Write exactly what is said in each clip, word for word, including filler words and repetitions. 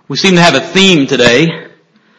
We seem to have a theme today,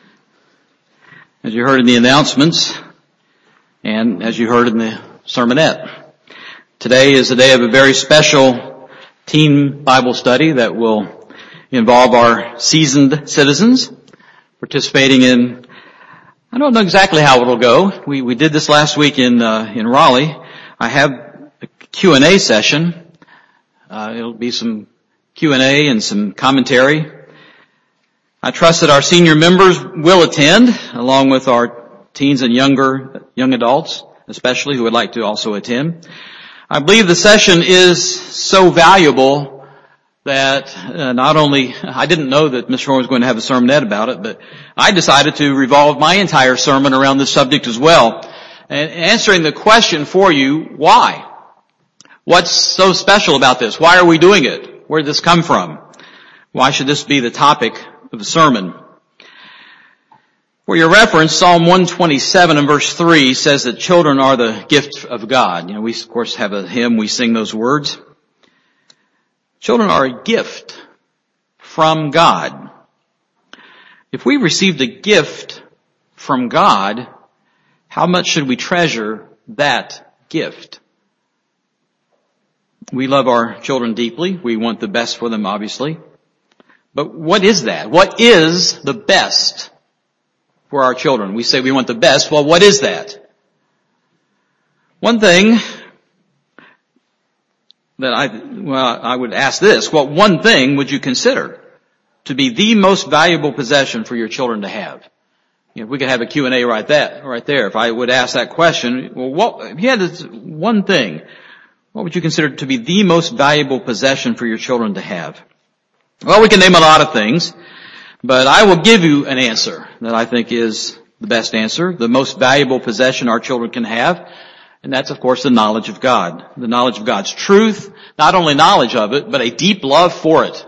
as you heard in the announcements, and as you heard in the sermonette. Today is the day of a very special teen Bible study that will involve our seasoned citizens participating in, I don't know exactly how it'll go. We, we did this last week in, uh, in Raleigh. I have a Q and A session. Uh, it'll be some Q and A and some commentary. I trust that our senior members will attend, along with our teens and younger, young adults, especially, who would like to also attend. I believe the session is so valuable that uh, not only, I didn't know that Mister Horn was going to have a sermonette about it, but I decided to revolve my entire sermon around this subject as well. And answering the question for you, why? What's so special about this? Why are we doing it? Where did this come from? Why should this be the topic of the sermon? For your reference, Psalm one twenty-seven and verse three says that children are the gift of God. You know, we of course have a hymn, we sing those words. Children are a gift from God. If we received a gift from God, how much should we treasure that gift? We love our children deeply. We want the best for them, obviously. But what is that? What is the best for our children? We say we want the best. Well, what is that? One thing that I, well, I would ask this. What one thing would you consider to be the most valuable possession for your children to have? You know, we could have a Q and A right that, right there. If I would ask that question, well, what, if you had this one thing, what would you consider to be the most valuable possession for your children to have? Well, we can name a lot of things, but I will give you an answer that I think is the best answer, the most valuable possession our children can have, and that's, of course, the knowledge of God. The knowledge of God's truth, not only knowledge of it, but a deep love for it.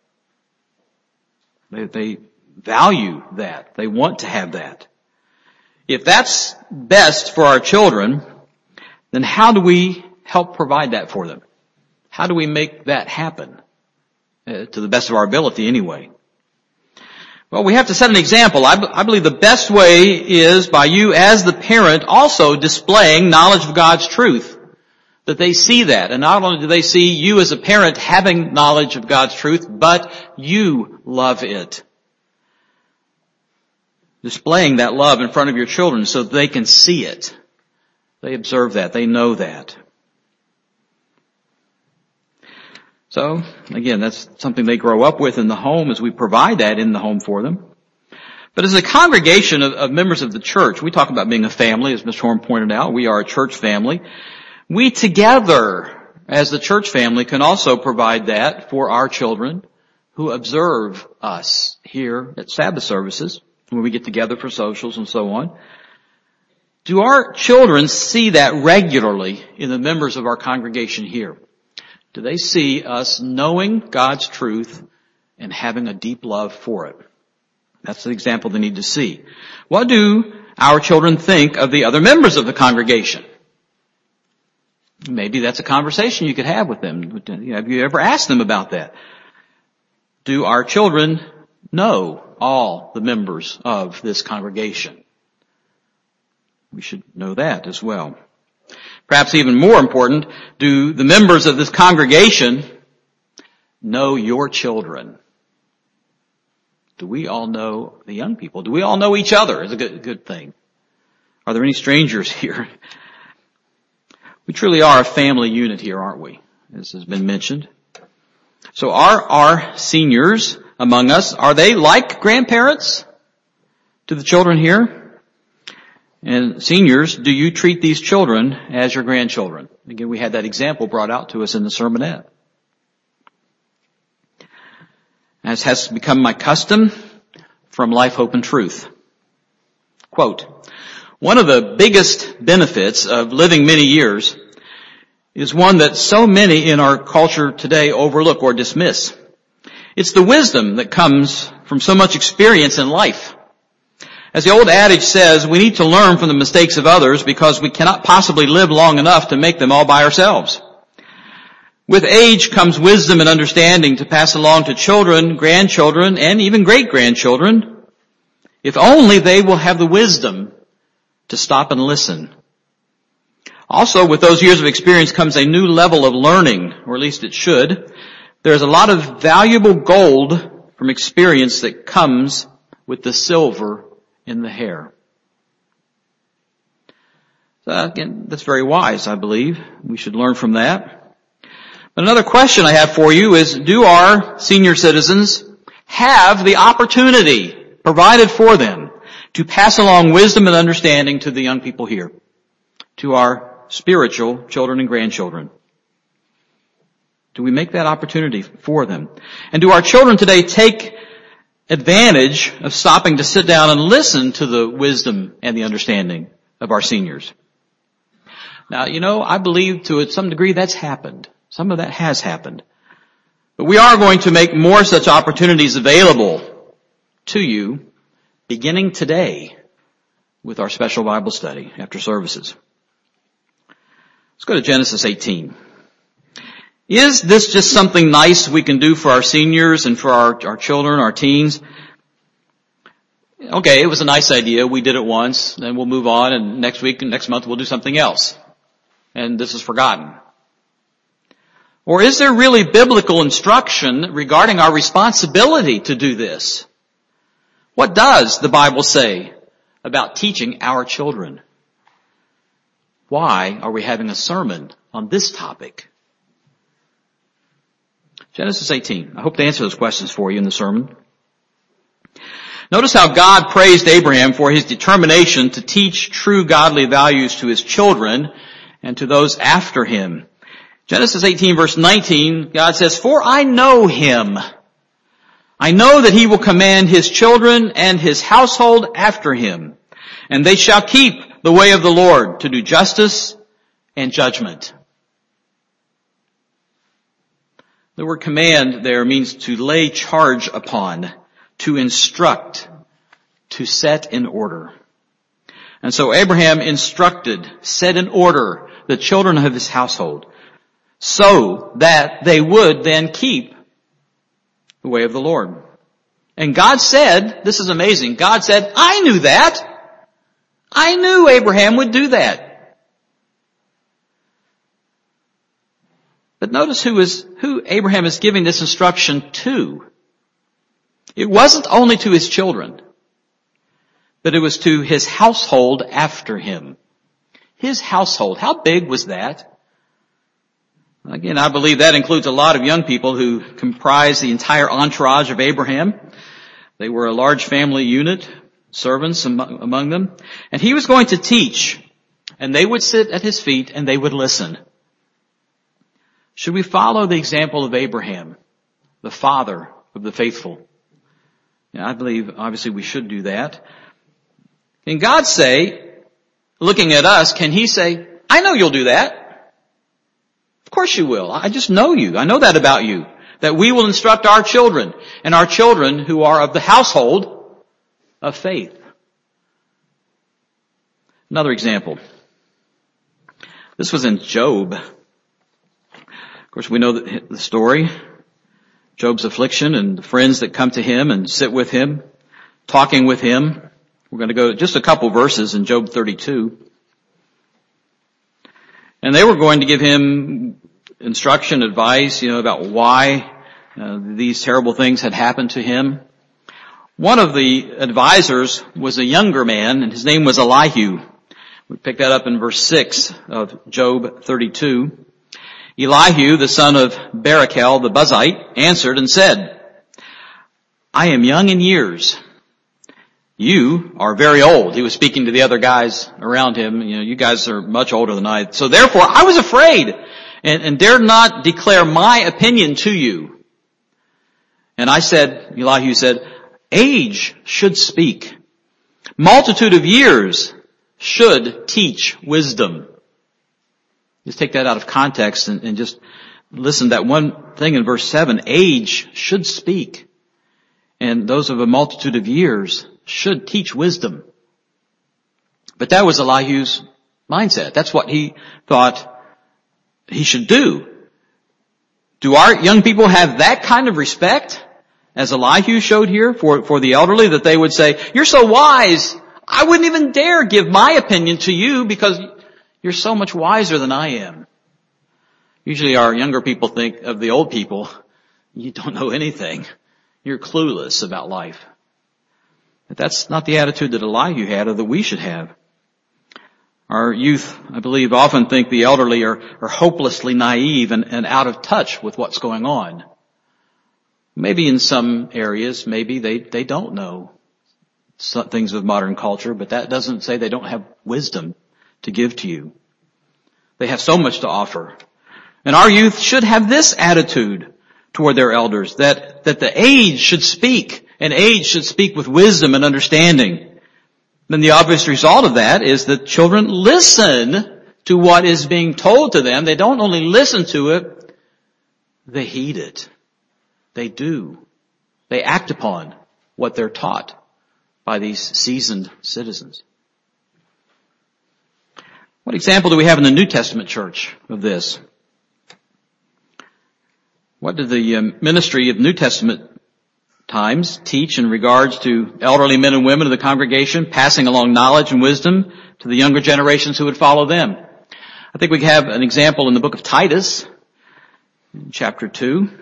They, they value that. They want to have that. If that's best for our children, then how do we help provide that for them? How do we make that happen? Uh, to the best of our ability anyway. Well, we have to set an example. I, b- I believe the best way is by you as the parent also displaying knowledge of God's truth. That they see that. And not only do they see you as a parent having knowledge of God's truth, but you love it. Displaying that love in front of your children so they can see it. They observe that. They know that. So, again, that's something they grow up with in the home as we provide that in the home for them. But as a congregation of, of members of the church, we talk about being a family, as Mister Horn pointed out. We are a church family. We together, as the church family, can also provide that for our children who observe us here at Sabbath services, when we get together for socials and so on. Do our children see that regularly in the members of our congregation here? Do they see us knowing God's truth and having a deep love for it? That's the example they need to see. What do our children think of the other members of the congregation? Maybe that's a conversation you could have with them. Have you ever asked them about that? Do our children know all the members of this congregation? We should know that as well. Perhaps even more important, do the members of this congregation know your children? Do we all know the young people? Do we all know each other? Is a good, good thing. Are there any strangers here? We truly are a family unit here, aren't we? This has been mentioned. So are our seniors among us, are they like grandparents to the children here? And seniors, do you treat these children as your grandchildren? Again, we had that example brought out to us in the sermonette. As has become my custom, from Life, Hope, and Truth. Quote, one of the biggest benefits of living many years is one that so many in our culture today overlook or dismiss. It's the wisdom that comes from so much experience in life. As the old adage says, we need to learn from the mistakes of others because we cannot possibly live long enough to make them all by ourselves. With age comes wisdom and understanding to pass along to children, grandchildren, and even great-grandchildren, if only they will have the wisdom to stop and listen. Also, with those years of experience comes a new level of learning, or at least it should. There's a lot of valuable gold from experience that comes with the silver in the hair. So again, that's very wise, I believe. We should learn from that. But another question I have for you is, do our senior citizens have the opportunity provided for them to pass along wisdom and understanding to the young people here, to our spiritual children and grandchildren? Do we make that opportunity for them? And do our children today take advantage of stopping to sit down and listen to the wisdom and the understanding of our seniors? Now, you know, I believe to some degree that's happened. Some of that has happened. But we are going to make more such opportunities available to you beginning today with our special Bible study after services. Let's go to Genesis eighteen. Is this just something nice we can do for our seniors and for our, our children, our teens? Okay, it was a nice idea. We did it once, then we'll move on, and next week and next month we'll do something else. And this is forgotten. Or is there really biblical instruction regarding our responsibility to do this? What does the Bible say about teaching our children? Why are we having a sermon on this topic? Genesis eighteen. I hope to answer those questions for you in the sermon. Notice how God praised Abraham for his determination to teach true godly values to his children and to those after him. Genesis eighteen verse nineteen, God says, "For I know him. I know that he will command his children and his household after him, and they shall keep the way of the Lord to do justice and judgment." The word command there means to lay charge upon, to instruct, to set in order. And so Abraham instructed, set in order the children of his household so that they would then keep the way of the Lord. And God said, this is amazing, God said, I knew that. I knew Abraham would do that. But notice who is, who Abraham is giving this instruction to. It wasn't only to his children, but it was to his household after him. His household. How big was that? Again, I believe that includes a lot of young people who comprise the entire entourage of Abraham. They were a large family unit, servants among them. And he was going to teach, and they would sit at his feet and they would listen. Should we follow the example of Abraham, the father of the faithful? Yeah, I believe obviously we should do that. Can God say, looking at us, can he say, I know you'll do that? Of course you will. I just know you. I know that about you. That we will instruct our children, and our children who are of the household of faith. Another example. This was in Job. Of course, we know the story. Job's affliction and the friends that come to him and sit with him, talking with him. We're going to go just a couple verses in Job thirty-two. And they were going to give him instruction, advice, you know, about why uh, these terrible things had happened to him. One of the advisors was a younger man, and his name was Elihu. We pick that up in verse six of Job thirty-two. Elihu, the son of Barachel, the Buzite, answered and said, I am young in years. You are very old. He was speaking to the other guys around him. You know, you guys are much older than I. So therefore, I was afraid and, and dared not declare my opinion to you. And I said, Elihu said, age should speak. Multitude of years should teach wisdom. Just take that out of context and, and just listen to that one thing in verse seven. Age should speak. And those of a multitude of years should teach wisdom. But that was Elihu's mindset. That's what he thought he should do. Do our young people have that kind of respect as Elihu showed here for, for the elderly, that they would say, you're so wise, I wouldn't even dare give my opinion to you because you're so much wiser than I am. Usually our younger people think of the old people, you don't know anything. You're clueless about life. But that's not the attitude that Elihu had or that we should have. Our youth, I believe, often think the elderly are, are hopelessly naive and, and out of touch with what's going on. Maybe in some areas, maybe they, they don't know some things of modern culture, but that doesn't say they don't have wisdom to give to you. They have so much to offer. And our youth should have this attitude toward their elders, that, that the age should speak, and age should speak with wisdom and understanding. Then the obvious result of that is that children listen to what is being told to them. They don't only listen to it, they heed it. They do. They act upon what they're taught by these seasoned citizens. What example do we have in the New Testament church of this? What did the um, ministry of New Testament times teach in regards to elderly men and women of the congregation, passing along knowledge and wisdom to the younger generations who would follow them? I think we have an example in the book of Titus, in chapter two.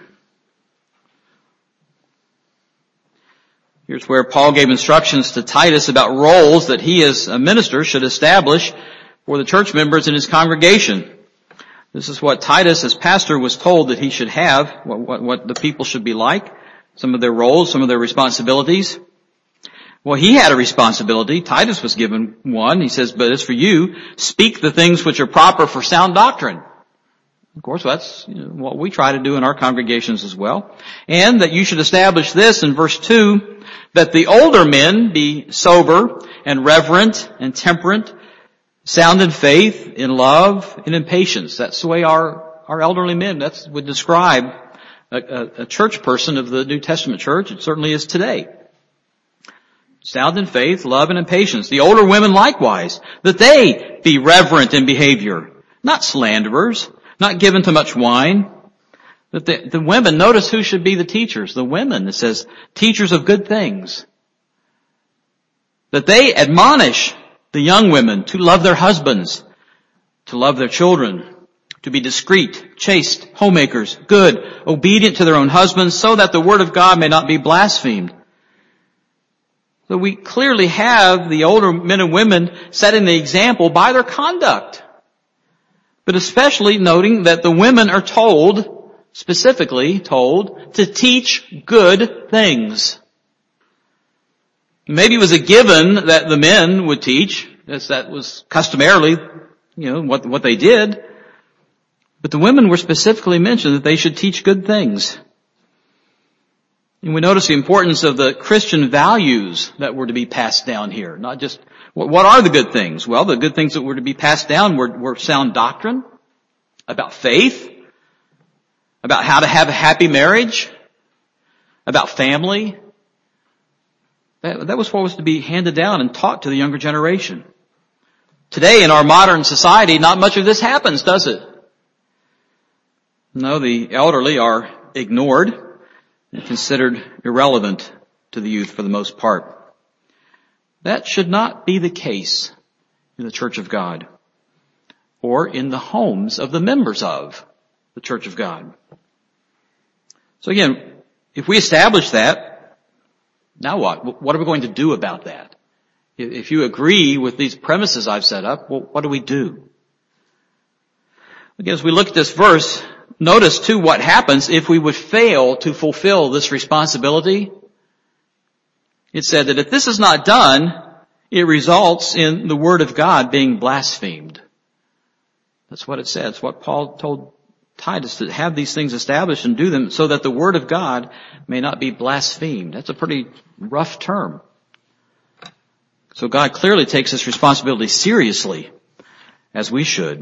Here's where Paul gave instructions to Titus about roles that he as a minister should establish for the church members in his congregation. This is what Titus as pastor was told that he should have, what, what, what the people should be like, some of their roles, some of their responsibilities. Well, he had a responsibility. Titus was given one. He says, but as for you, speak the things which are proper for sound doctrine. Of course, that's you know, what we try to do in our congregations as well. And that you should establish this in verse two, that the older men be sober and reverent and temperate, sound in faith, in love, and in patience. That's the way our, our elderly men, that's would describe a, a, a church person of the New Testament church. It certainly is today. Sound in faith, love, and in patience. The older women likewise, that they be reverent in behavior, not slanderers, not given to much wine. That the, the women, notice who should be the teachers. The women, it says, teachers of good things. That they admonish the young women to love their husbands, to love their children, to be discreet, chaste, homemakers, good, obedient to their own husbands, so that the word of God may not be blasphemed. So we clearly have the older men and women setting the example by their conduct. But especially noting that the women are told, specifically told, to teach good things. Maybe it was a given that the men would teach, as that was customarily, you know, what, what they did. But the women were specifically mentioned that they should teach good things. And we notice the importance of the Christian values that were to be passed down here. Not just, what are the good things? Well, the good things that were to be passed down were, were sound doctrine, about faith, about how to have a happy marriage, about family. That, that was what was to be handed down and taught to the younger generation. Today in our modern society, not much of this happens, does it? No, the elderly are ignored and considered irrelevant to the youth for the most part. That should not be the case in the Church of God or in the homes of the members of the Church of God. So again, if we establish that, now what? What are we going to do about that? If you agree with these premises I've set up, well, what do we do? Again, as we look at this verse, notice too what happens if we would fail to fulfill this responsibility. It said that if this is not done, it results in the word of God being blasphemed. That's what it says. What Paul told Titus, to have these things established and do them so that the word of God may not be blasphemed. That's a pretty rough term. So God clearly takes this responsibility seriously, as we should.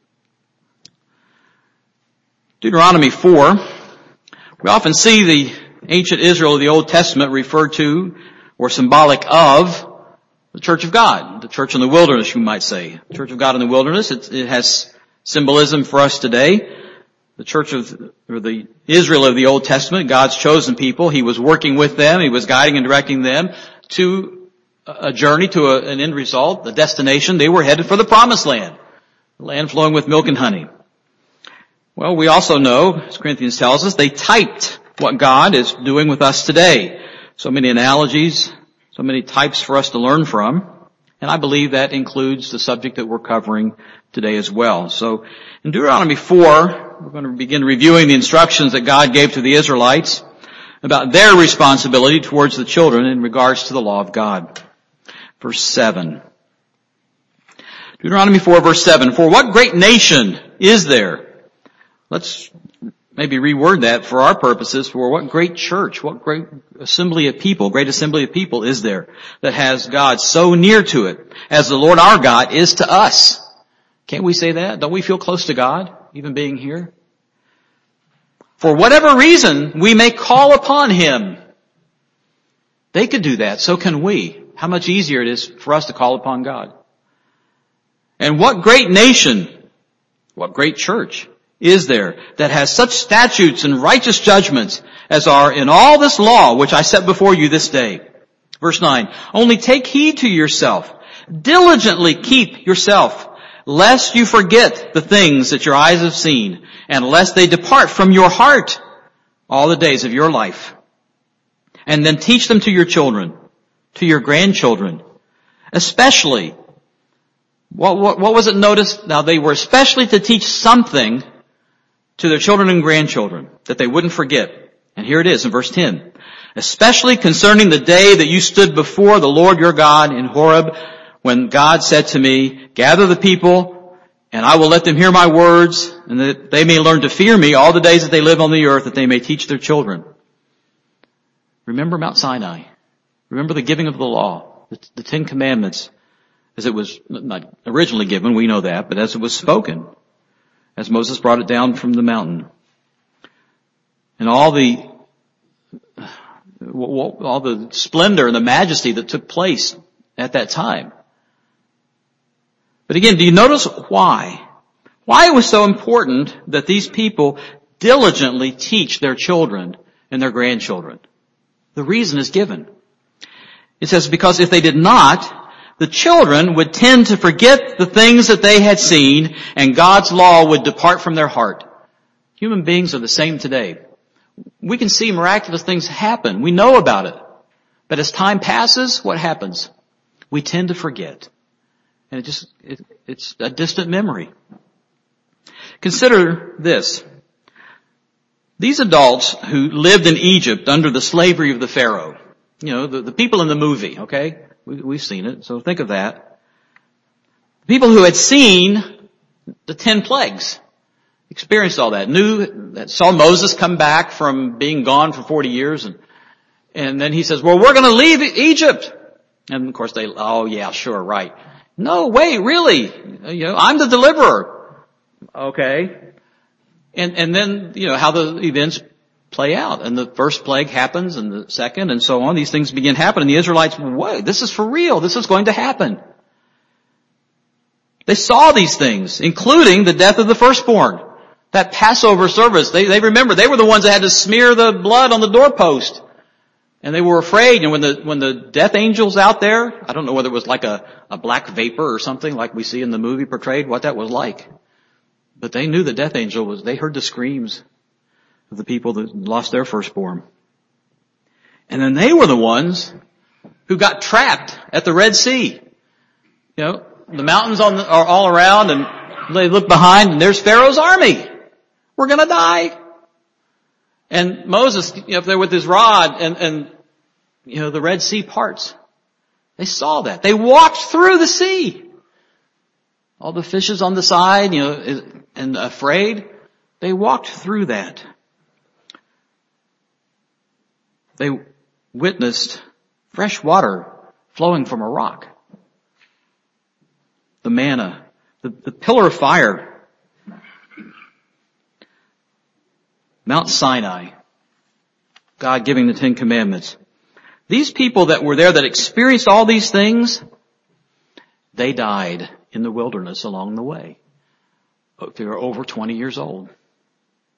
Deuteronomy four, we often see the ancient Israel of the Old Testament referred to or symbolic of the Church of God, the church in the wilderness, you might say. The Church of God in the wilderness, it, it has symbolism for us today. the church of, or the Israel of the Old Testament, God's chosen people. He was working with them. He was guiding and directing them to a journey, to a, an end result, the destination. They were headed for the promised land, the land flowing with milk and honey. Well, we also know, as Corinthians tells us, they typed what God is doing with us today. So many analogies, so many types for us to learn from. And I believe that includes the subject that we're covering today as well. So in Deuteronomy four, we're going to begin reviewing the instructions that God gave to the Israelites about their responsibility towards the children in regards to the law of God. Verse seven. Deuteronomy four, verse seven. For what great nation is there? Let's maybe reword that for our purposes. For what great church, what great assembly of people, great assembly of people is there that has God so near to it as the Lord our God is to us? Can't we say that? Don't we feel close to God, even being here? For whatever reason, we may call upon Him. They could do that, so can we. How much easier it is for us to call upon God. And what great nation, what great church is there that has such statutes and righteous judgments as are in all this law which I set before you this day? Verse nine, only take heed to yourself, diligently keep yourself, lest you forget the things that your eyes have seen, and lest they depart from your heart all the days of your life. And then teach them to your children, to your grandchildren, especially. What, what, what was it noticed? Now they were especially to teach something to their children and grandchildren that they wouldn't forget. And here it is in verse ten. Especially concerning the day that you stood before the Lord your God in Horeb, when God said to me, gather the people, and I will let them hear my words, and that they may learn to fear me all the days that they live on the earth, that they may teach their children. Remember Mount Sinai. Remember the giving of the law, the, the Ten Commandments, as it was not originally given, we know that, but as it was spoken, as Moses brought it down from the mountain. And all the, all the splendor and the majesty that took place at that time. But again, do you notice why? Why it was so important that these people diligently teach their children and their grandchildren? The reason is given. It says, because if they did not, the children would tend to forget the things that they had seen, and God's law would depart from their heart. Human beings are the same today. We can see miraculous things happen. We know about it. But as time passes, what happens? We tend to forget. And it just, it, it's a distant memory. Consider this. These adults who lived in Egypt under the slavery of the Pharaoh, you know, the, the people in the movie, okay? We, we've seen it, so think of that. People who had seen the ten plagues, experienced all that, knew that, saw Moses come back from being gone for forty years, and, and then he says, well, we're gonna leave Egypt. And of course they, oh yeah, sure, right. No, wait, really? You know, I'm the deliverer. Okay. And, and then, you know, how the events play out. And the first plague happens, and the second, and so on. These things begin happening. The Israelites, whoa, this is for real. This is going to happen. They saw these things, including the death of the firstborn. That Passover service, they, they remember, they were the ones that had to smear the blood on the doorpost. And they were afraid. And when the, when the death angel's out there, I don't know whether it was like a, a black vapor or something like we see in the movie portrayed, what that was like. But they knew the death angel was, they heard the screams of the people that lost their firstborn. And then they were the ones who got trapped at the Red Sea. You know, the mountains on the, are all around, and they look behind, and there's Pharaoh's army. We're gonna die. And Moses, you know, up there with his rod, and, and, you know, the Red Sea parts. They saw that. They walked through the sea. All the fishes on the side, you know, and afraid. They walked through that. They witnessed fresh water flowing from a rock. The manna, the, the pillar of fire. Mount Sinai. God giving the Ten Commandments. These people that were there that experienced all these things, they died in the wilderness along the way. They were over twenty years old.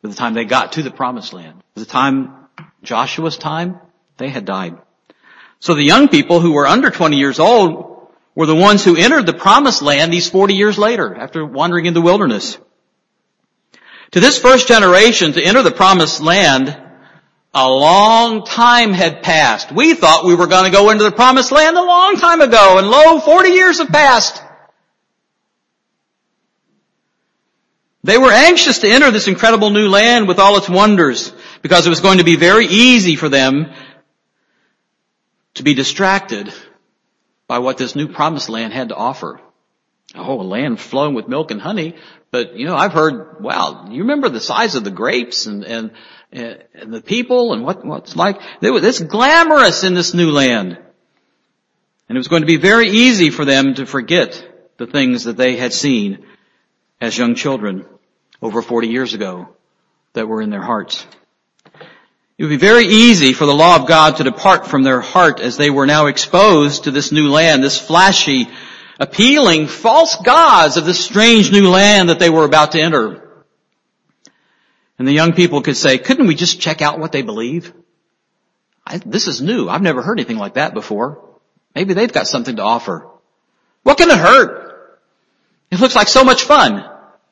by the time they got to the promised land. By the time Joshua's time, they had died. So the young people who were under twenty years old were the ones who entered the promised land these forty years later, after wandering in the wilderness. To this first generation to enter the promised land, a long time had passed. We thought we were going to go into the promised land a long time ago, and lo, forty years have passed. They were anxious to enter this incredible new land with all its wonders, because it was going to be very easy for them to be distracted by what this new promised land had to offer. Oh, a land flowing with milk and honey. But, you know, I've heard, wow, you remember the size of the grapes and, and, and the people and what, what's like? It's glamorous in this new land. And it was going to be very easy for them to forget the things that they had seen as young children over forty years ago that were in their hearts. It would be very easy for the law of God to depart from their heart as they were now exposed to this new land, this flashy, appealing false gods of this strange new land that they were about to enter. And the young people could say, couldn't we just check out what they believe? I, this is new. I've never heard anything like that before. Maybe they've got something to offer. What can it hurt? It looks like so much fun.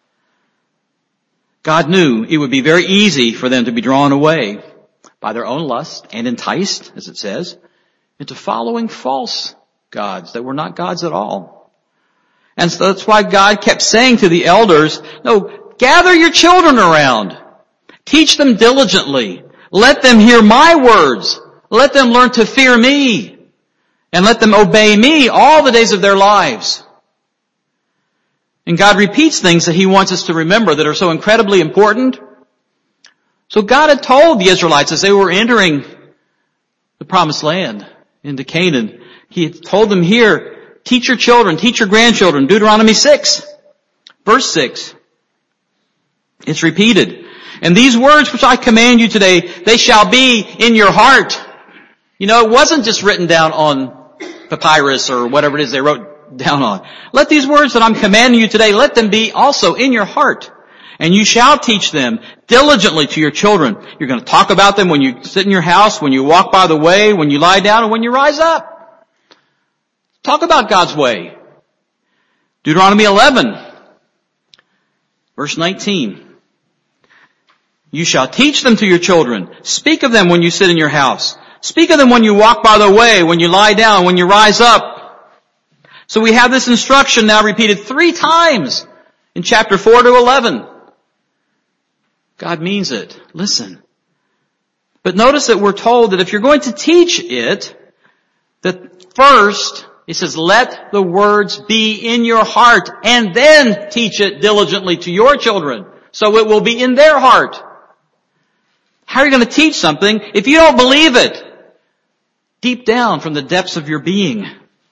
God knew it would be very easy for them to be drawn away by their own lust and enticed, as it says, into following false gods that were not gods at all. And so that's why God kept saying to the elders, no, gather your children around. Teach them diligently. Let them hear my words. Let them learn to fear me. And let them obey me all the days of their lives. And God repeats things that He wants us to remember that are so incredibly important. So God had told the Israelites as they were entering the promised land into Canaan, He had told them here, teach your children, teach your grandchildren, Deuteronomy six, verse six. It's repeated. And these words which I command you today, they shall be in your heart. You know, it wasn't just written down on papyrus or whatever it is they wrote down on. Let these words that I'm commanding you today, let them be also in your heart. And you shall teach them diligently to your children. You're going to talk about them when you sit in your house, when you walk by the way, when you lie down, and when you rise up. Talk about God's way. Deuteronomy eleven, verse nineteen. You shall teach them to your children. Speak of them when you sit in your house. Speak of them when you walk by the way, when you lie down, when you rise up. So we have this instruction now repeated three times in chapter four to eleven. God means it. Listen. But notice that we're told that if you're going to teach it, that first, it says, let the words be in your heart and then teach it diligently to your children. So it will be in their heart. How are you going to teach something if you don't believe it deep down from the depths of your being?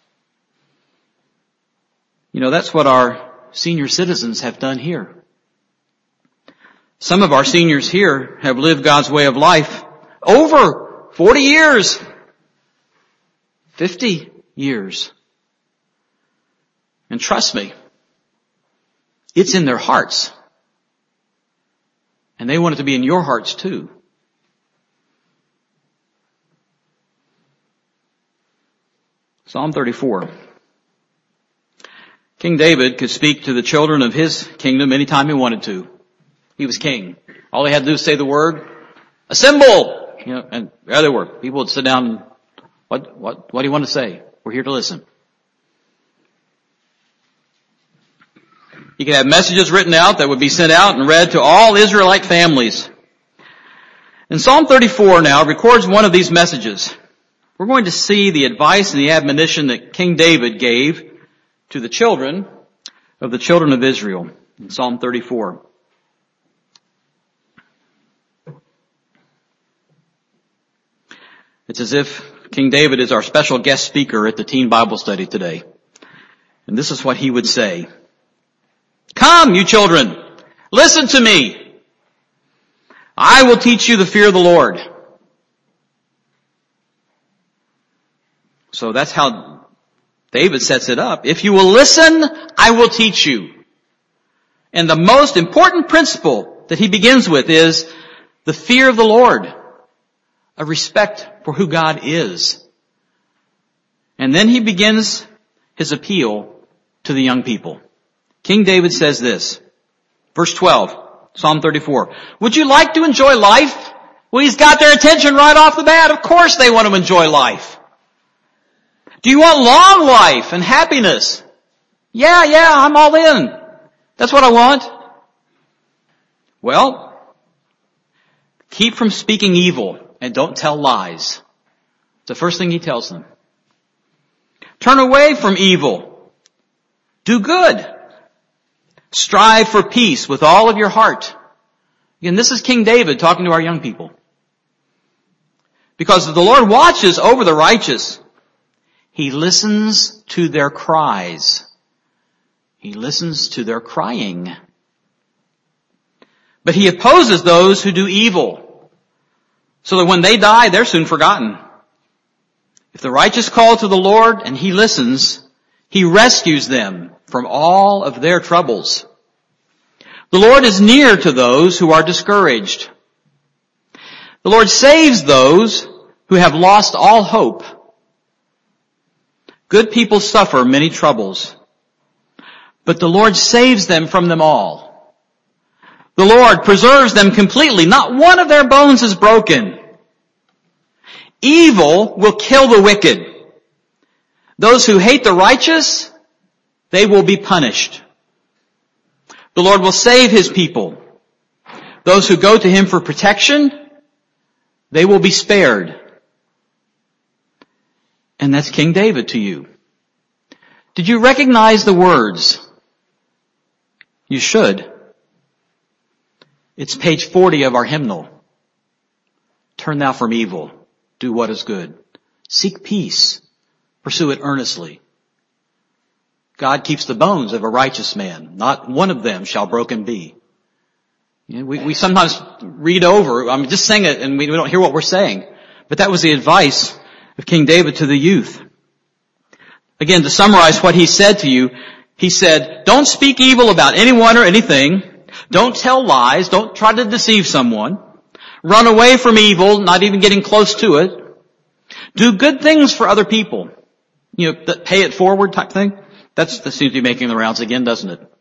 You know, that's what our senior citizens have done here. Some of our seniors here have lived God's way of life over forty years, fifty years. And trust me, it's in their hearts. And they want it to be in your hearts too. Psalm thirty-four. King David could speak to the children of his kingdom anytime he wanted to. He was king. All he had to do was say the word, assemble! You know, and there they were. People would sit down and, what, what, what do you want to say? We're here to listen. He could have messages written out that would be sent out and read to all Israelite families. And Psalm thirty-four now records one of these messages. We're going to see the advice and the admonition that King David gave to the children of the children of Israel in Psalm thirty-four. It's as if King David is our special guest speaker at the teen Bible study today. And this is what he would say. Come, you children, listen to me. I will teach you the fear of the Lord. So that's how David sets it up. If you will listen, I will teach you. And the most important principle that he begins with is the fear of the Lord, a respect for who God is. And then he begins his appeal to the young people. King David says this, verse twelve, Psalm thirty-four. Would you like to enjoy life? Well, he's got their attention right off the bat. Of course they want to enjoy life. Do you want long life and happiness? Yeah, yeah, I'm all in. That's what I want. Well, keep from speaking evil and don't tell lies. It's the first thing he tells them. Turn away from evil. Do good. Strive for peace with all of your heart. Again, this is King David talking to our young people. Because the Lord watches over the righteous. He listens to their cries. He listens to their crying. But he opposes those who do evil, so that when they die, they're soon forgotten. If the righteous call to the Lord and he listens, he rescues them from all of their troubles. The Lord is near to those who are discouraged. The Lord saves those who have lost all hope. Good people suffer many troubles, but the Lord saves them from them all. The Lord preserves them completely. Not one of their bones is broken. Evil will kill the wicked. Those who hate the righteous, they will be punished. The Lord will save his people. Those who go to him for protection, they will be spared. And that's King David to you. Did you recognize the words? You should. It's page forty of our hymnal. Turn thou from evil. Do what is good. Seek peace. Pursue it earnestly. God keeps the bones of a righteous man. Not one of them shall broken be. You know, we, we sometimes read over, I mean, just sing it and we, we don't hear what we're saying. But that was the advice of King David to the youth. Again, to summarize what he said to you, he said, don't speak evil about anyone or anything. Don't tell lies. Don't try to deceive someone. Run away from evil, not even getting close to it. Do good things for other people. You know, the pay it forward type thing. That's, that seems to be making the rounds again, doesn't it?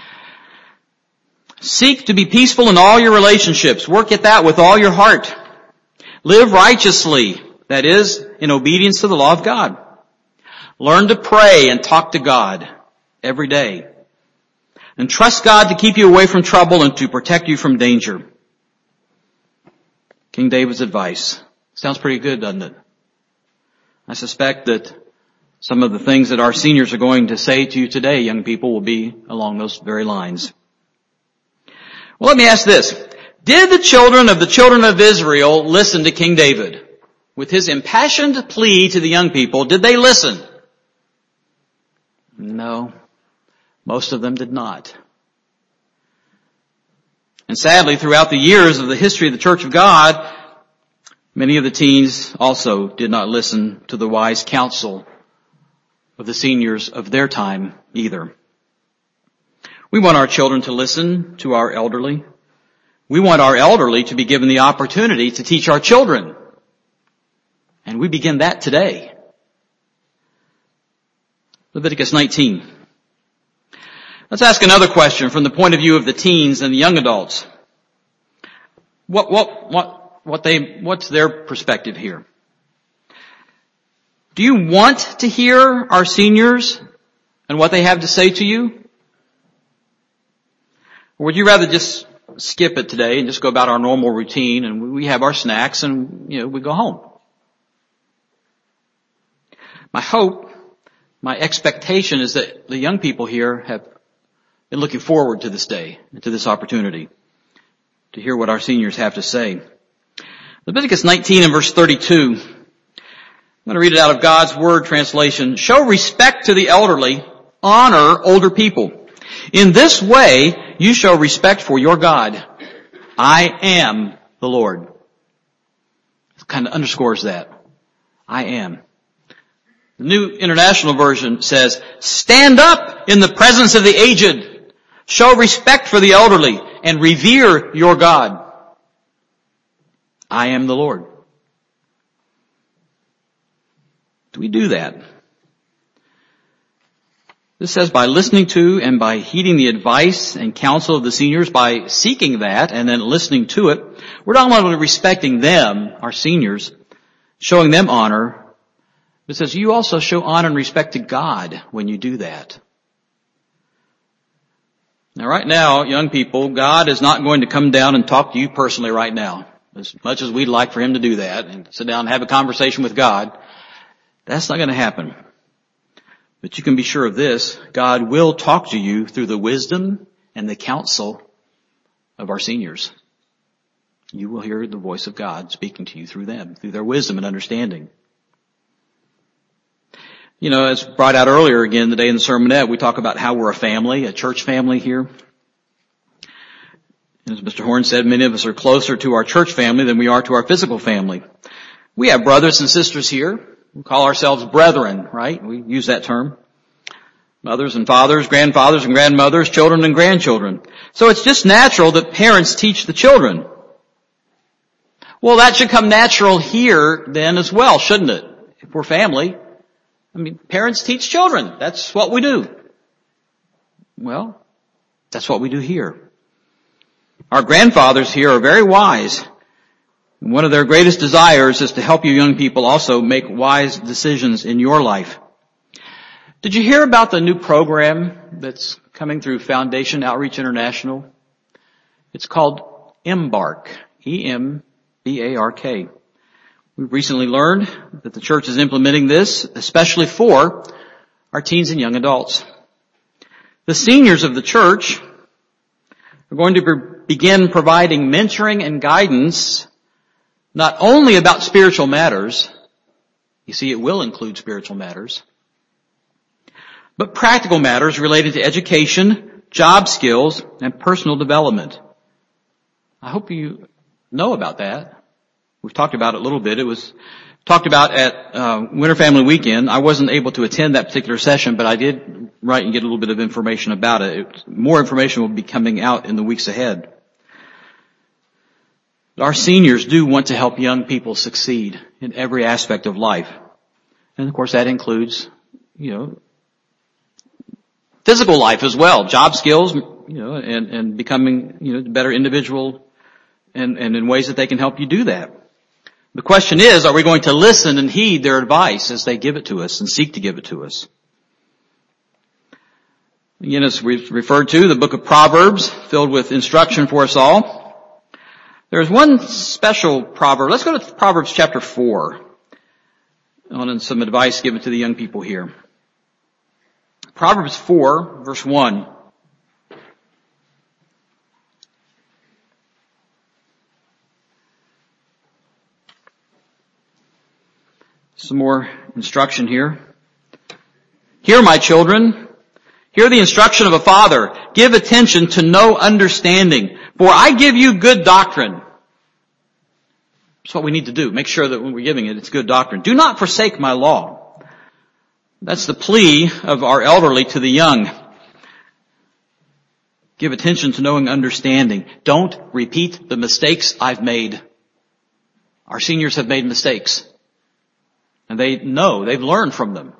Seek to be peaceful in all your relationships. Work at that with all your heart. Live righteously. That is, in obedience to the law of God. Learn to pray and talk to God every day. And trust God to keep you away from trouble and to protect you from danger. King David's advice. Sounds pretty good, doesn't it? I suspect that some of the things that our seniors are going to say to you today, young people, will be along those very lines. Well, let me ask this. Did the children of the children of Israel listen to King David? With his impassioned plea to the young people, did they listen? No. Most of them did not. And sadly, throughout the years of the history of the Church of God, many of the teens also did not listen to the wise counsel of the seniors of their time either. We want our children to listen to our elderly. We want our elderly to be given the opportunity to teach our children. And we begin that today. Leviticus nineteen. Let's ask another question from the point of view of the teens and the young adults. What, what, what, what they, what's their perspective here? Do you want to hear our seniors and what they have to say to you? Or would you rather just skip it today and just go about our normal routine and we have our snacks and, you know, we go home? My hope, my expectation is that the young people here have been looking forward to this day and to this opportunity to hear what our seniors have to say. Leviticus nineteen and verse thirty-two. I'm going to read it out of God's Word translation. Show respect to the elderly. Honor older people. In this way, you show respect for your God. I am the Lord. It kind of underscores that. I am. The New International Version says, stand up in the presence of the aged. Show respect for the elderly. and revere your God. I am the Lord. Do we do that? This says by listening to and by heeding the advice and counsel of the seniors, by seeking that and then listening to it, we're not only respecting them, our seniors, showing them honor, but it says you also show honor and respect to God when you do that. Now right now, young people, God is not going to come down and talk to you personally right now. As much as we'd like for Him to do that and sit down and have a conversation with God, that's not going to happen. But you can be sure of this, God will talk to you through the wisdom and the counsel of our seniors. You will hear the voice of God speaking to you through them, through their wisdom and understanding. You know, as brought out earlier again today in the sermonette, we talk about how we're a family, a church family here. And as Mister Horn said, many of us are closer to our church family than we are to our physical family. We have brothers and sisters here. We call ourselves brethren, right? We use that term. Mothers and fathers, grandfathers and grandmothers, children and grandchildren. So it's just natural that parents teach the children. Well, that should come natural here then as well, shouldn't it? If we're family. I mean, parents teach children. That's what we do. Well, that's what we do here. Our grandfathers here are very wise. And one of their greatest desires is to help you young people also make wise decisions in your life. Did you hear about the new program that's coming through Foundation Outreach International? It's called Embark. E M B A R K. We recently learned that the church is implementing this, especially for our teens and young adults. The seniors of the church are going to be- begin providing mentoring and guidance not only about spiritual matters, you see it will include spiritual matters, but practical matters related to education, job skills, and personal development. I hope you know about that. We've talked about it a little bit. It was talked about at uh, Winter Family Weekend. I wasn't able to attend that particular session, but I did write and get a little bit of information about it. it more information will be coming out in the weeks ahead. Our seniors do want to help young people succeed in every aspect of life. And of course that includes, you know, physical life as well, job skills, you know, and, and becoming, you know, a better individual and, and in ways that they can help you do that. The question is, are we going to listen and heed their advice as they give it to us and seek to give it to us? Again, as we've referred to, the book of Proverbs, filled with instruction for us all. There's one special proverb. Let's go to Proverbs chapter four. On some advice given to the young people here. Proverbs four, verse one. Some more instruction here. Hear, my children. Hear the instruction of a father. Give attention to no understanding. For I give you good doctrine. That's what we need to do. Make sure that when we're giving it, it's good doctrine. Do not forsake my law. That's the plea of our elderly to the young. Give attention to knowing understanding. Don't repeat the mistakes I've made. Our seniors have made mistakes. And they know, they've learned from them.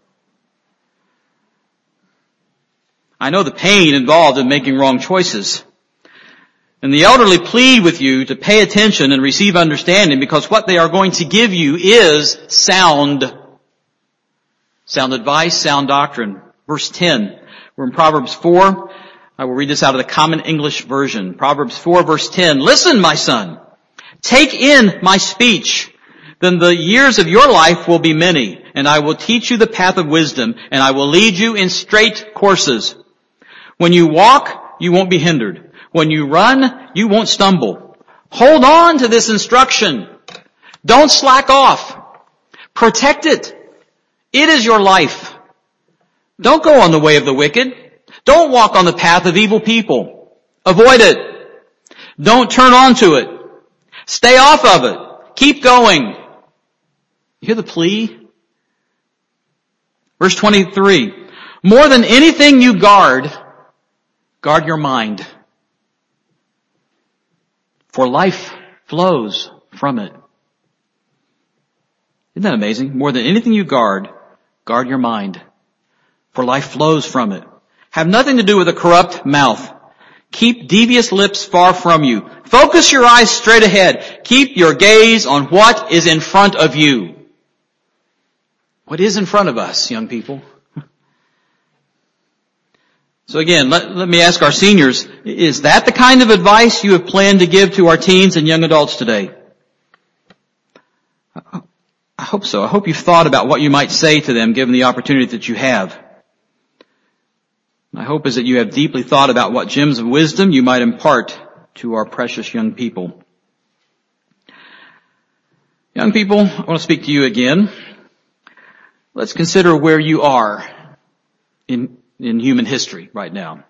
I know the pain involved in making wrong choices. And the elderly plead with you to pay attention and receive understanding, because what they are going to give you is sound, sound advice, sound doctrine. Verse ten. We're in Proverbs four. I will read this out of the Common English Version. Proverbs four verse ten. Listen, my son. Take in my speech. Then the years of your life will be many, and I will teach you the path of wisdom, and I will lead you in straight courses. When you walk, you won't be hindered. When you run, you won't stumble. Hold on to this instruction. Don't slack off. Protect it. It is your life. Don't go on the way of the wicked. Don't walk on the path of evil people. Avoid it. Don't turn onto it. Stay off of it. Keep going. You hear the plea? Verse twenty-three. More than anything you guard, guard your mind. for life flows from it. Isn't that amazing? More than anything you guard, guard your mind, for life flows from it. Have nothing to do with a corrupt mouth. Keep devious lips far from you. Focus your eyes straight ahead. Keep your gaze on what is in front of you. What is in front of us, young people? So again, let, let me ask our seniors, is that the kind of advice you have planned to give to our teens and young adults today? I hope so. I hope you've thought about what you might say to them given the opportunity that you have. My hope is that you have deeply thought about what gems of wisdom you might impart to our precious young people. Young people, I want to speak to you again. Let's consider where you are in, in human history right now.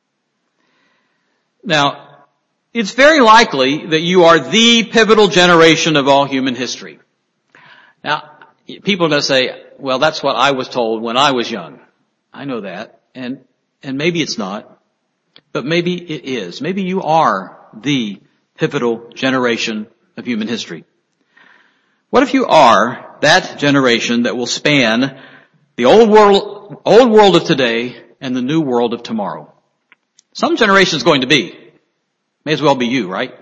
Now, it's very likely that you are the pivotal generation of all human history. Now, people are going to say, well, that's what I was told when I was young. I know that. And, and maybe it's not. But maybe it is. Maybe you are the pivotal generation of human history. What if you are that generation that will span the old world, old world of today and the new world of tomorrow? Some generation is going to be. May as well be you, right?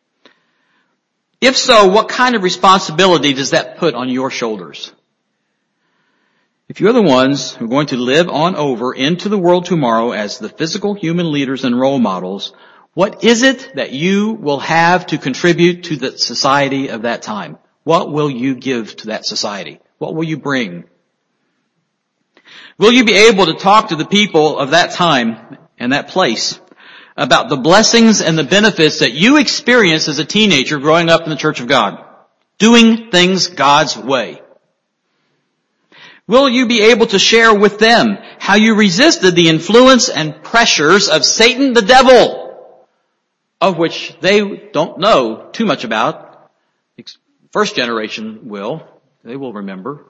If so, what kind of responsibility does that put on your shoulders? If you're the ones who are going to live on over into the world tomorrow as the physical human leaders and role models, what is it that you will have to contribute to the society of that time? What will you give to that society? What will you bring? Will you be able to talk to the people of that time and that place about the blessings and the benefits that you experienced as a teenager growing up in the Church of God, doing things God's way? Will you be able to share with them how you resisted the influence and pressures of Satan the devil, of which they don't know too much about? First generation will. They will remember.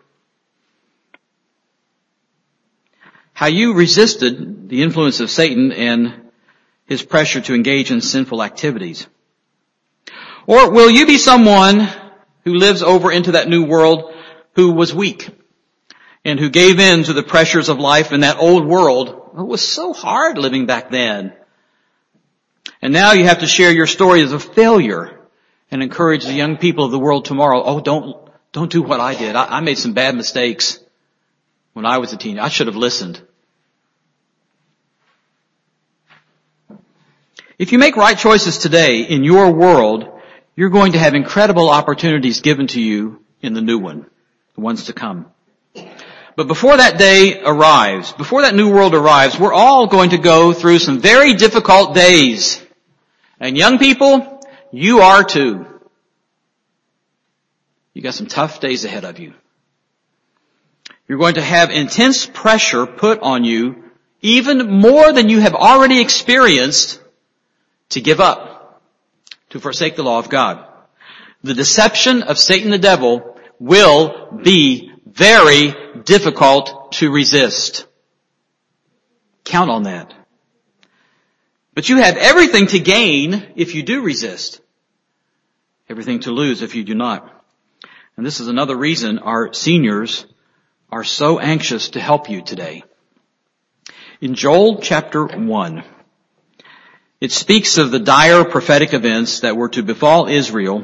How you resisted the influence of Satan and his pressure to engage in sinful activities. Or will you be someone who lives over into that new world who was weak and who gave in to the pressures of life in that old world? It was so hard living back then. And now you have to share your stories of failure and encourage the young people of the world tomorrow. Oh, don't, don't do what I did. I, I made some bad mistakes when I was a teenager. I should have listened. If you make right choices today in your world, you're going to have incredible opportunities given to you in the new one, the ones to come. But before that day arrives, before that new world arrives, we're all going to go through some very difficult days. And young people, you are too. You got some tough days ahead of you. You're going to have intense pressure put on you, even more than you have already experienced, to give up, to forsake the law of God. The deception of Satan the devil will be very difficult to resist. Count on that. But you have everything to gain if you do resist. Everything to lose if you do not. And this is another reason our seniors are so anxious to help you today. In Joel chapter one, it speaks of the dire prophetic events that were to befall Israel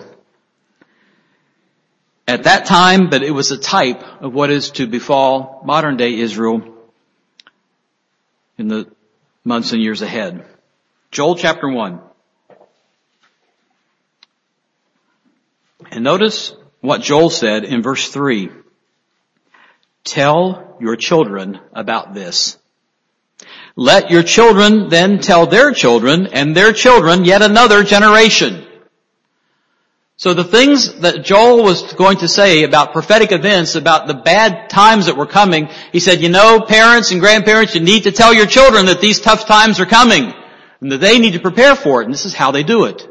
at that time, but it was a type of what is to befall modern day Israel in the months and years ahead. Joel chapter one. And notice what Joel said in verse three. Tell your children about this. Let your children then tell their children and their children yet another generation. So the things that Joel was going to say about prophetic events, about the bad times that were coming, he said, you know, parents and grandparents, you need to tell your children that these tough times are coming and that they need to prepare for it. And this is how they do it.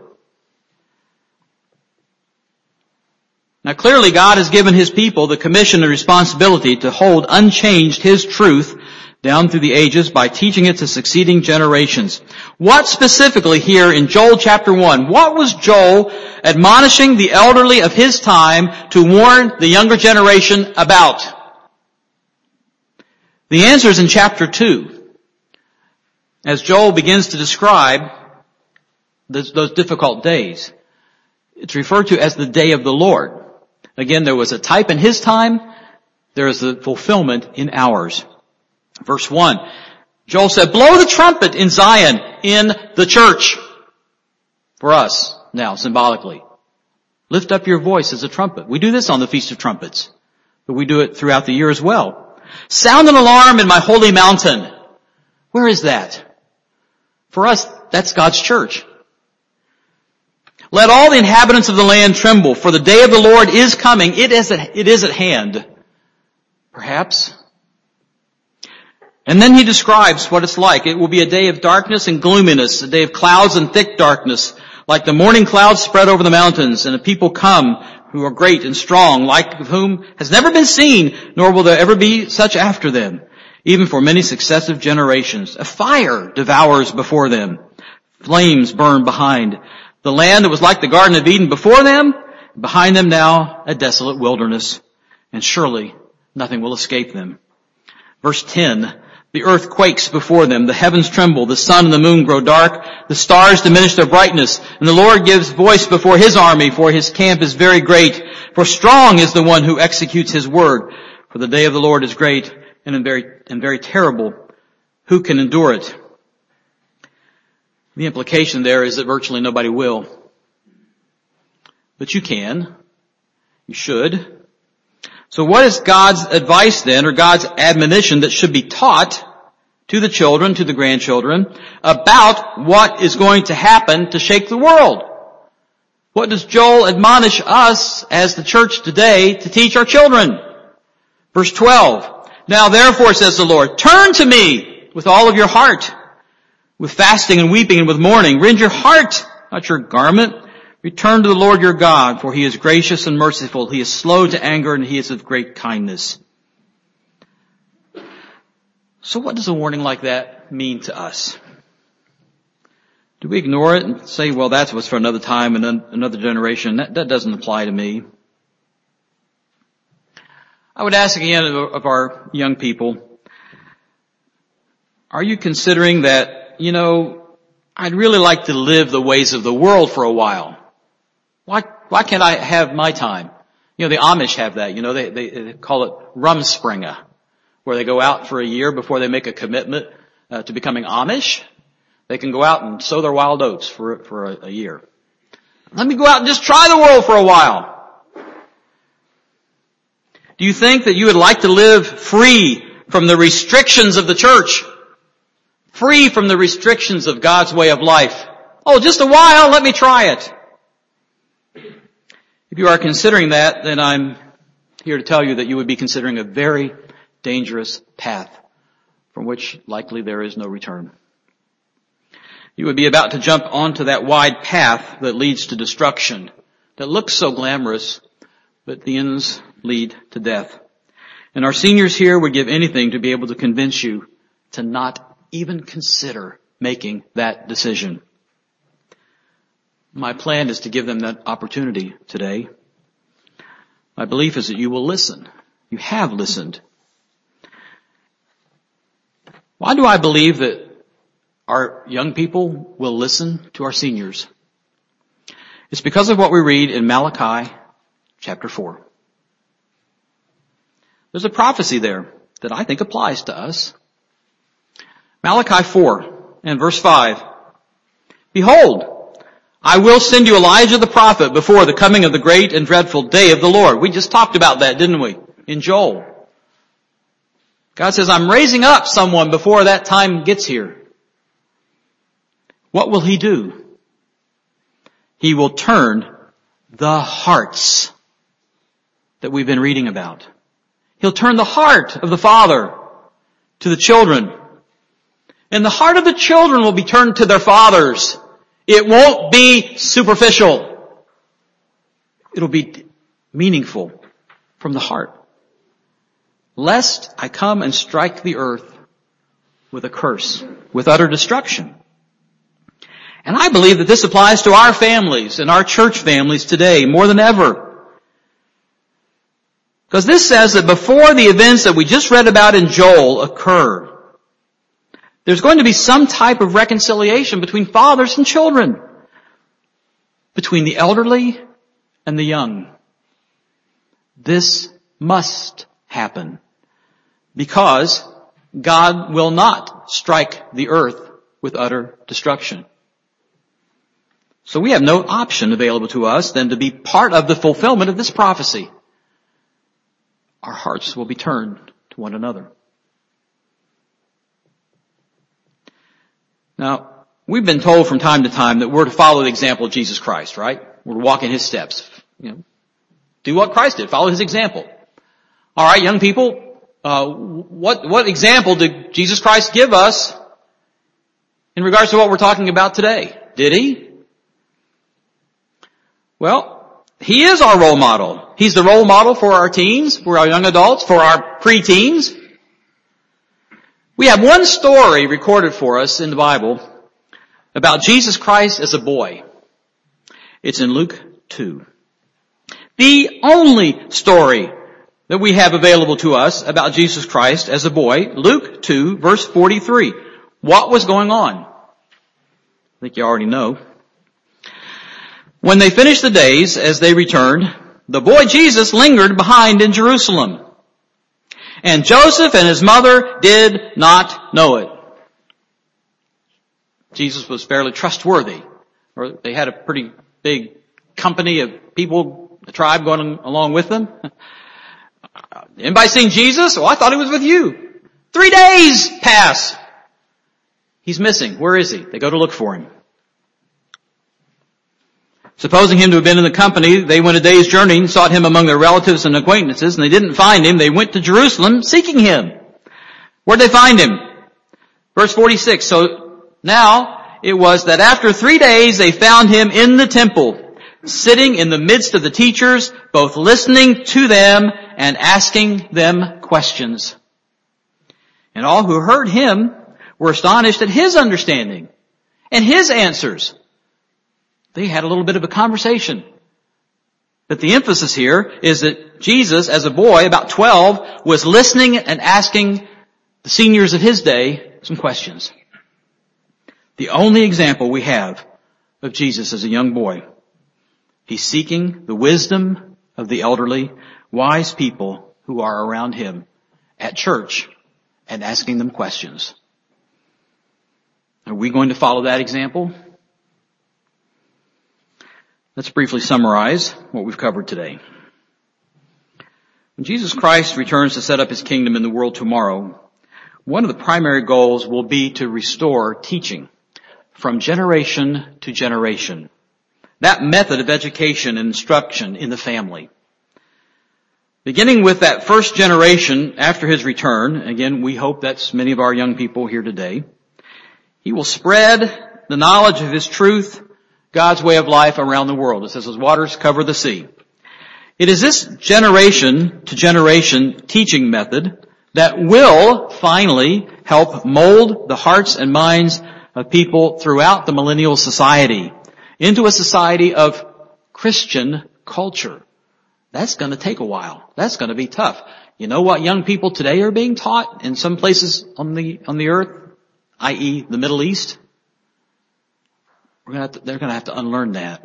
Now clearly God has given His people the commission and responsibility to hold unchanged His truth down through the ages by teaching it to succeeding generations. What specifically here in Joel chapter one, what was Joel admonishing the elderly of his time to warn the younger generation about? The answer is in chapter two, as Joel begins to describe those, those difficult days. It's referred to as the day of the Lord. Again, there was a type in his time, there is the fulfillment in ours. Verse one, Joel said, blow the trumpet in Zion, in the church. For us, now, symbolically. Lift up your voice as a trumpet. We do this on the Feast of Trumpets, but we do it throughout the year as well. Sound an alarm in my holy mountain. Where is that? For us, that's God's church. Let all the inhabitants of the land tremble, for the day of the Lord is coming. It is at, it is at hand. Perhaps. And then he describes what it's like. It will be a day of darkness and gloominess, a day of clouds and thick darkness, like the morning clouds spread over the mountains, and a people come who are great and strong, like of whom has never been seen, nor will there ever be such after them, even for many successive generations. A fire devours before them. Flames burn behind. The land that was like the Garden of Eden before them, behind them now a desolate wilderness, and surely nothing will escape them. Verse ten, the earth quakes before them, the heavens tremble, the sun and the moon grow dark, the stars diminish their brightness, and the Lord gives voice before his army, for his camp is very great. For strong is the one who executes his word, for the day of the Lord is great and very, and very terrible. Who can endure it? The implication there is that virtually nobody will. But you can. You should. So what is God's advice then, or God's admonition that should be taught to the children, to the grandchildren, about what is going to happen to shake the world? What does Joel admonish us as the church today to teach our children? Verse twelve, now therefore, says the Lord, turn to me with all of your heart, with fasting and weeping and with mourning. Rend your heart, not your garment. Return to the Lord your God, for he is gracious and merciful. He is slow to anger and he is of great kindness. So what does a warning like that mean to us? Do we ignore it and say, well, that's what's for another time and another generation? That, that doesn't apply to me. I would ask again of our young people, are you considering that, you know, I'd really like to live the ways of the world for a while? Why, why can't I have my time? You know, the Amish have that. You know, they, they, they call it Rumspringa, where they go out for a year before they make a commitment uh, to becoming Amish. They can go out and sow their wild oats for, for a, a year. Let me go out and just try the world for a while. Do you think that you would like to live free from the restrictions of the church? Free from the restrictions of God's way of life? Oh, just a while, let me try it. If you are considering that, then I'm here to tell you that you would be considering a very dangerous path from which likely there is no return. You would be about to jump onto that wide path that leads to destruction, that looks so glamorous, but the ends lead to death. And our seniors here would give anything to be able to convince you to not even consider making that decision. My plan is to give them that opportunity today. My belief is that you will listen. You have listened. Why do I believe that our young people will listen to our seniors? It's because of what we read in Malachi chapter four. There's a prophecy there that I think applies to us. Malachi four and verse five. Behold, I will send you Elijah the prophet before the coming of the great and dreadful day of the Lord. We just talked about that, didn't we? In Joel. God says, I'm raising up someone before that time gets here. What will he do? He will turn the hearts that we've been reading about. He'll turn the heart of the father to the children. And the heart of the children will be turned to their fathers. It won't be superficial. It'll be meaningful from the heart. Lest I come and strike the earth with a curse, with utter destruction. And I believe that this applies to our families and our church families today more than ever. Because this says that before the events that we just read about in Joel occur, there's going to be some type of reconciliation between fathers and children, between the elderly and the young. This must happen because God will not strike the earth with utter destruction. So we have no option available to us than to be part of the fulfillment of this prophecy. Our hearts will be turned to one another. Now, we've been told from time to time that we're to follow the example of Jesus Christ, right? We're to walk in His steps. You know, do what Christ did. Follow His example. All right, young people, uh, what, what example did Jesus Christ give us in regards to what we're talking about today? Did He? Well, He is our role model. He's the role model for our teens, for our young adults, for our preteens. We have one story recorded for us in the Bible about Jesus Christ as a boy. It's in Luke two. The only story that we have available to us about Jesus Christ as a boy, Luke two, verse forty-three. What was going on? I think you already know. When they finished the days, as they returned, the boy Jesus lingered behind in Jerusalem. And Joseph and his mother did not know it. Jesus was fairly trustworthy. Or they had a pretty big company of people, a tribe going along with them. Anybody seen Jesus? Oh, I thought He was with you. Three days pass. He's missing. Where is He? They go to look for Him. Supposing Him to have been in the company, they went a day's journey and sought Him among their relatives and acquaintances, and they didn't find Him. They went to Jerusalem seeking Him. Where'd they find Him? Verse forty-six, so now it was that after three days they found Him in the temple, sitting in the midst of the teachers, both listening to them and asking them questions. And all who heard Him were astonished at His understanding and His answers. They had a little bit of a conversation. But the emphasis here is that Jesus, as a boy, about twelve, was listening and asking the seniors of his day some questions. The only example we have of Jesus as a young boy. He's seeking the wisdom of the elderly, wise people who are around Him at church and asking them questions. Are we going to follow that example? Let's briefly summarize what we've covered today. When Jesus Christ returns to set up His kingdom in the world tomorrow, one of the primary goals will be to restore teaching from generation to generation. That method of education and instruction in the family. Beginning with that first generation after His return, again, we hope that's many of our young people here today, He will spread the knowledge of His truth, God's way of life around the world. It says, as waters cover the sea. It is this generation to generation teaching method that will finally help mold the hearts and minds of people throughout the millennial society into a society of Christian culture. That's going to take a while. That's going to be tough. You know what young people today are being taught in some places on the on the earth, that is the Middle East? We're going to have to, they're going to have to unlearn that.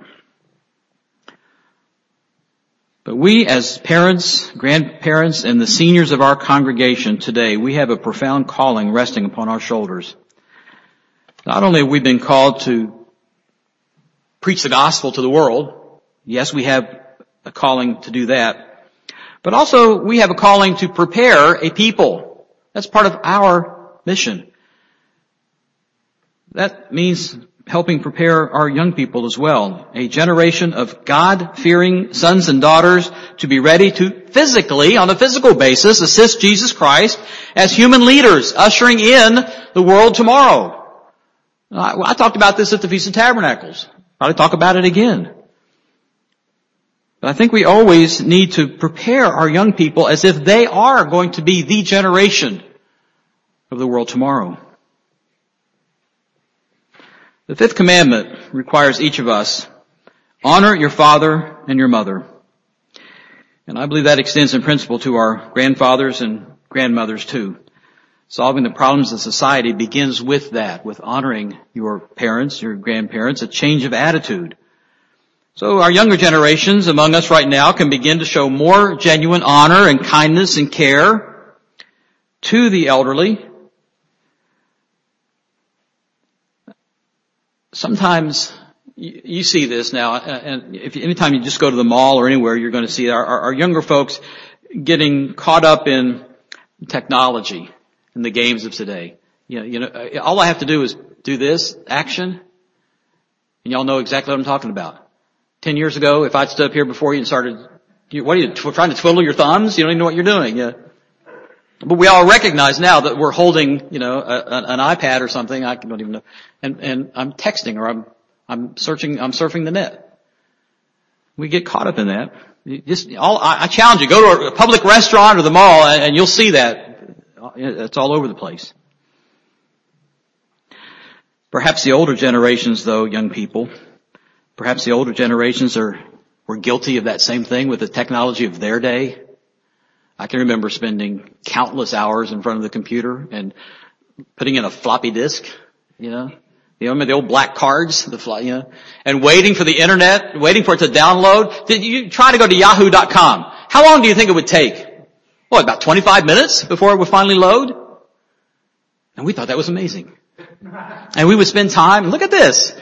But we as parents, grandparents, and the seniors of our congregation today, we have a profound calling resting upon our shoulders. Not only have we been called to preach the gospel to the world, yes, we have a calling to do that, but also we have a calling to prepare a people. That's part of our mission. That means helping prepare our young people as well. A generation of God-fearing sons and daughters to be ready to physically, on a physical basis, assist Jesus Christ as human leaders, ushering in the world tomorrow. I, I talked about this at the Feast of Tabernacles. Probably talk about it again. But I think we always need to prepare our young people as if they are going to be the generation of the world tomorrow. The fifth commandment requires each of us, honor your father and your mother. And I believe that extends in principle to our grandfathers and grandmothers too. Solving the problems of society begins with that, with honoring your parents, your grandparents, a change of attitude. So our younger generations among us right now can begin to show more genuine honor and kindness and care to the elderly. Sometimes you, you see this now, and if anytime you just go to the mall or anywhere, you're going to see our, our, our younger folks getting caught up in technology and the games of today. You know, you know, all I have to do is do this action, and y'all know exactly what I'm talking about. Ten years ago, if I'd stood up here before you and started, you, what are you trying to twiddle your thumbs? You don't even know what you're doing. Yeah. But we all recognize now that we're holding, you know, a, an iPad or something. I don't even know, and and I'm texting or I'm I'm searching, I'm surfing the net. We get caught up in that. You just all I, I challenge you, go to a public restaurant or the mall, and, and you'll see that. It's all over the place. Perhaps the older generations, though, young people, perhaps the older generations are were guilty of that same thing with the technology of their day. I can remember spending countless hours in front of the computer and putting in a floppy disk, you know, you know, the old black cards, the fly, you know, and waiting for the internet, waiting for it to download. Did you try to go to yahoo dot com? How long do you think it would take? What, about twenty-five minutes before it would finally load? And we thought that was amazing. And we would spend time, look at this.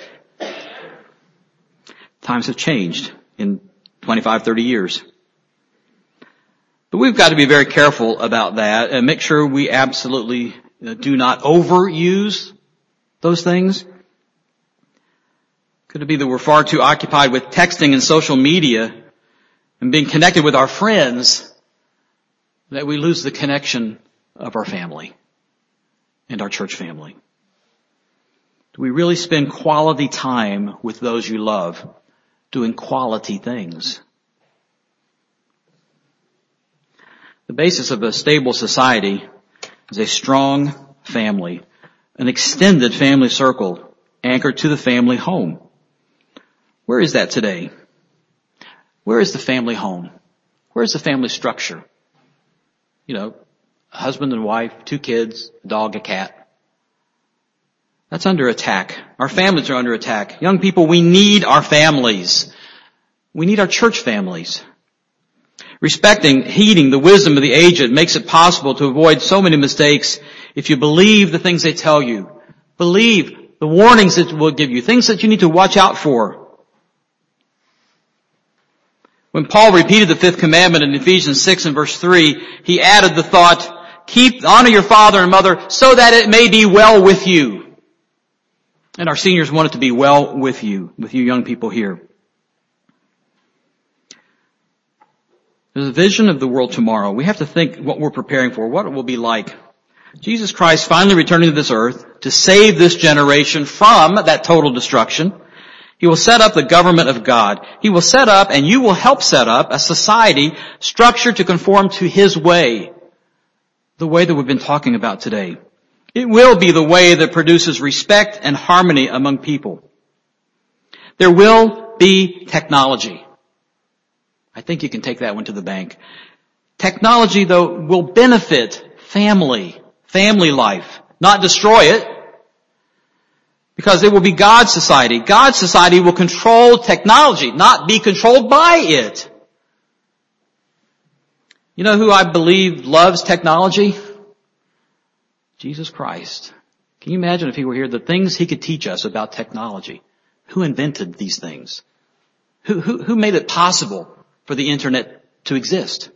Times have changed in twenty-five, thirty years. But we've got to be very careful about that and make sure we absolutely do not overuse those things. Could it be that we're far too occupied with texting and social media and being connected with our friends that we lose the connection of our family and our church family? Do we really spend quality time with those you love, doing quality things? The basis of a stable society is a strong family, an extended family circle anchored to the family home. Where is that today? Where is the family home? Where is the family structure? You know, a husband and wife, two kids, a dog, a cat. That's under attack. Our families are under attack. Young people, we need our families. We need our church families. Respecting, heeding the wisdom of the aged makes it possible to avoid so many mistakes if you believe the things they tell you. Believe the warnings that will give you, things that you need to watch out for. When Paul repeated the fifth commandment in Ephesians six and verse three, he added the thought, keep, honor your father and mother so that it may be well with you. And our seniors want it to be well with you, with you young people here. There's a vision of the world tomorrow. We have to think what we're preparing for, what it will be like. Jesus Christ finally returning to this earth to save this generation from that total destruction. He will set up the government of God. He will set up, and you will help set up, a society structured to conform to His way, the way that we've been talking about today. It will be the way that produces respect and harmony among people. There will be technology. I think you can take that one to the bank. Technology, though, will benefit family, family life, not destroy it. Because it will be God's society. God's society will control technology, not be controlled by it. You know who I believe loves technology? Jesus Christ. Can you imagine if He were here, the things He could teach us about technology? Who invented these things? Who, who, who made it possible for the internet to exist?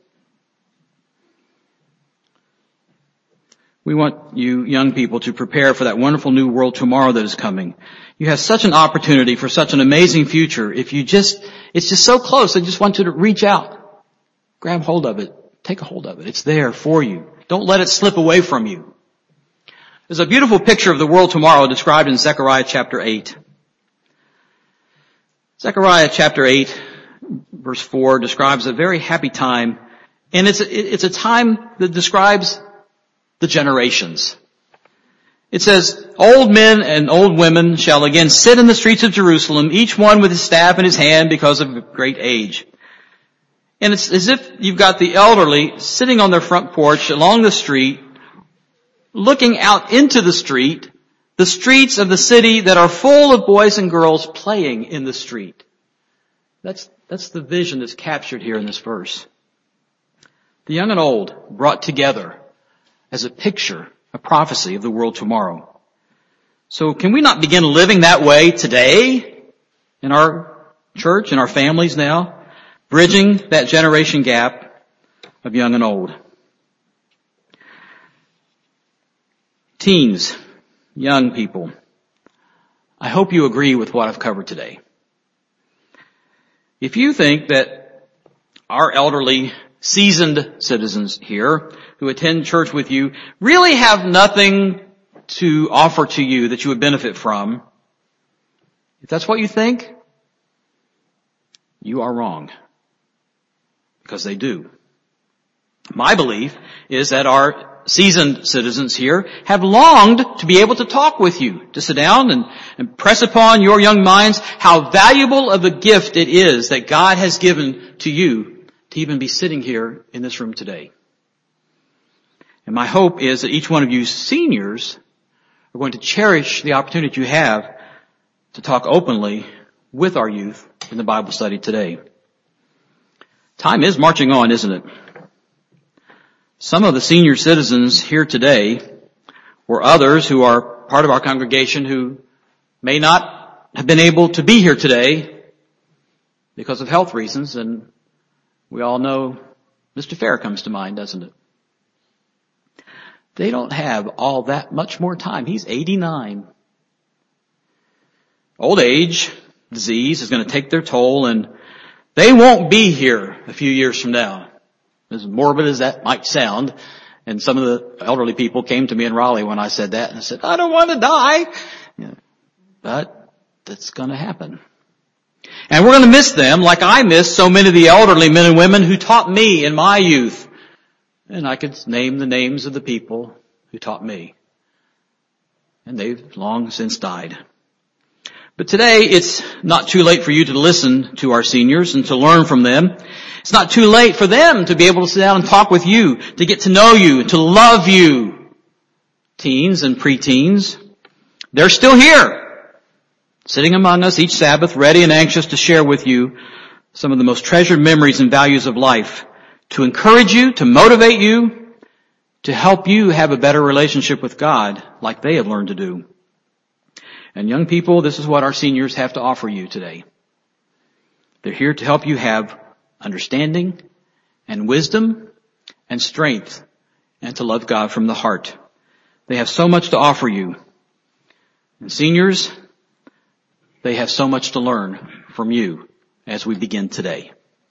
We want you young people to prepare for that wonderful new world tomorrow that is coming. You have such an opportunity for such an amazing future. If you just, it's just so close. I just want you to reach out. Grab hold of it. Take a hold of it. It's there for you. Don't let it slip away from you. There's a beautiful picture of the world tomorrow described in Zechariah chapter eight. Zechariah chapter eight, verse four, describes a very happy time. And it's a, it's a time that describes the generations. It says, old men and old women shall again sit in the streets of Jerusalem, each one with his staff in his hand because of great age. And it's as if you've got the elderly sitting on their front porch along the street, looking out into the street, the streets of the city that are full of boys and girls playing in the street. That's, that's the vision that's captured here in this verse. The young and old brought together as a picture, a prophecy of the world tomorrow. So can we not begin living that way today in our church, in our families now, bridging that generation gap of young and old? Teens, young people, I hope you agree with what I've covered today. If you think that our elderly, seasoned citizens here who attend church with you really have nothing to offer to you that you would benefit from, if that's what you think, you are wrong. Because they do. My belief is that our seasoned citizens here have longed to be able to talk with you, to sit down and, and press upon your young minds how valuable of a gift it is that God has given to you to even be sitting here in this room today. And my hope is that each one of you seniors are going to cherish the opportunity you have to talk openly with our youth in the Bible study today. Time is marching on, isn't it? Some of the senior citizens here today, or others who are part of our congregation who may not have been able to be here today because of health reasons, and we all know Mister Fair comes to mind, doesn't it? They don't have all that much more time. He's eighty-nine. Old age, disease is going to take their toll, and they won't be here a few years from now. As morbid as that might sound, and some of the elderly people came to me in Raleigh when I said that, and I said, I don't want to die. Yeah, but that's going to happen. And we're going to miss them like I miss so many of the elderly men and women who taught me in my youth. And I could name the names of the people who taught me. And they've long since died. But today, it's not too late for you to listen to our seniors and to learn from them. It's not too late for them to be able to sit down and talk with you, to get to know you, to love you. Teens and preteens, they're still here, sitting among us each Sabbath, ready and anxious to share with you some of the most treasured memories and values of life, to encourage you, to motivate you, to help you have a better relationship with God like they have learned to do. And young people, this is what our seniors have to offer you today. They're here to help you have understanding and wisdom and strength and to love God from the heart. They have so much to offer you. And seniors, they have so much to learn from you as we begin today.